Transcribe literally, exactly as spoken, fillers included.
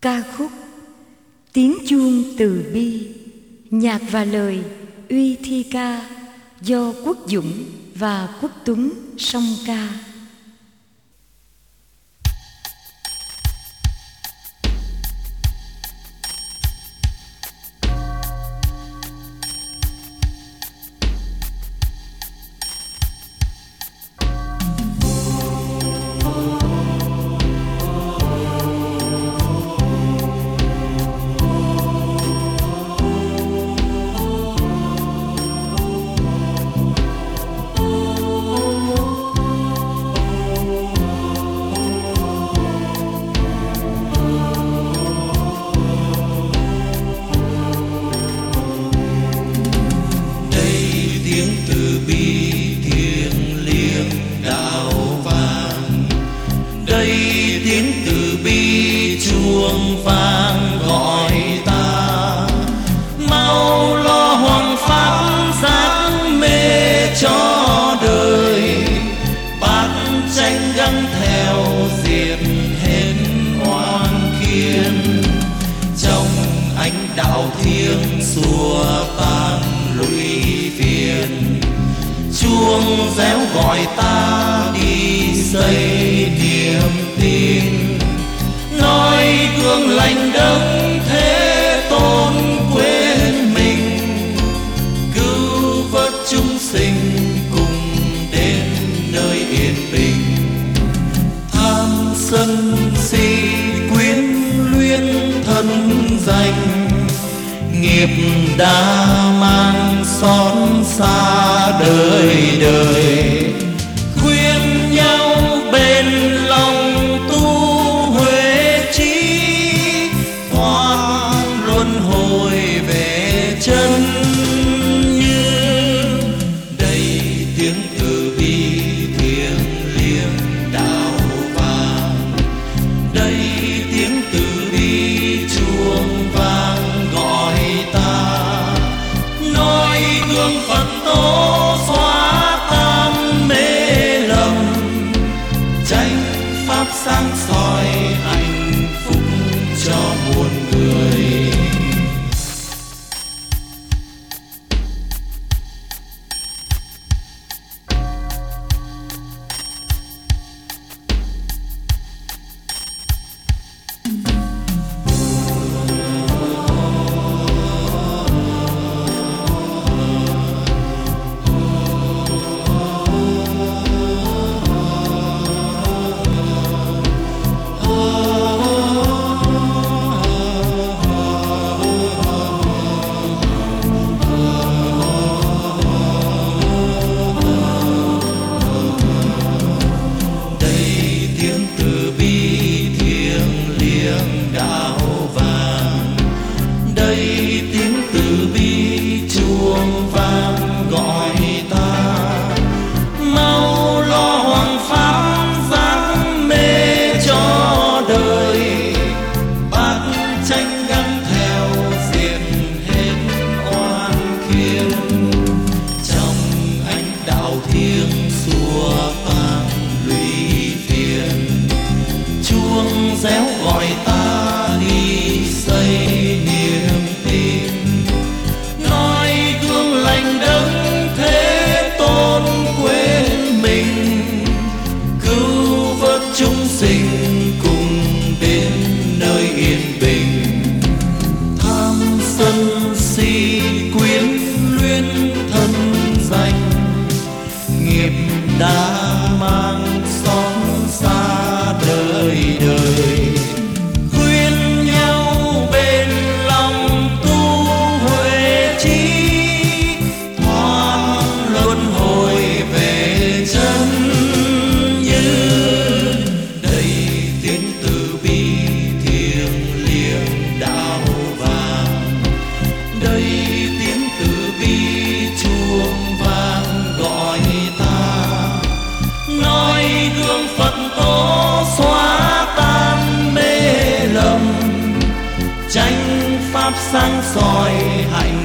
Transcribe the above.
Ca khúc Tiếng chuông từ bi, nhạc và lời Uy Thi Ca do Quốc Dũng và Quốc Tuấn song ca. Tiếng từ bi chuông vang gọi ta, mau lo hoằng pháp giác mê cho đời. Bát tranh găng theo diệt hết oan khiên, trong ánh đạo thiêng xua tan lụy phiền. Chuông réo gọi ta đi xây niềm tin, noi gương lành đấng thế tôn quên mình, cứu vớt chúng sinh cùng đến nơi yên bình. Tham sân si quyến luyến thân danh, nghiệp đã mang xót xa đời đời. Khuyên nhau bền lòng tu huệ trí, thoát luân hồi về chân như. Đây tiếng từ bi thiêng liêng đạo vàng, đây tiếng từ bi chuông vang gọi ta, noi gương Phật tổ xóa tan mê lầm, chánh pháp sáng soi hạnh phúc cho muôn người. Đây tiếng từ bi chuông vang gọi ta, mau lo hoằng pháp giác mê cho đời. Bát tranh găng theo diệt hết oan khiên, trong ánh đạo thiêng xua tan lụy phiền. Chuông réo gọi ta đi xây niềm tin, noi gương lành đấng thế tôn quên mình, cứu vớt chúng sinh cùng đến nơi yên bình. Tham sân si quyến luyến thân danh, nghiệp đã mang xót xa đời đời. Khuyên nhau bền lòng tu huệ trí, thoát luân hồi về chân như. Đây tiếng từ bi thiêng liêng đạo vàng, đây tiếng từ bi chuông vang gọi ta, noi gương Phật tổ xóa tan mê lầm, chánh pháp sáng soi hạnh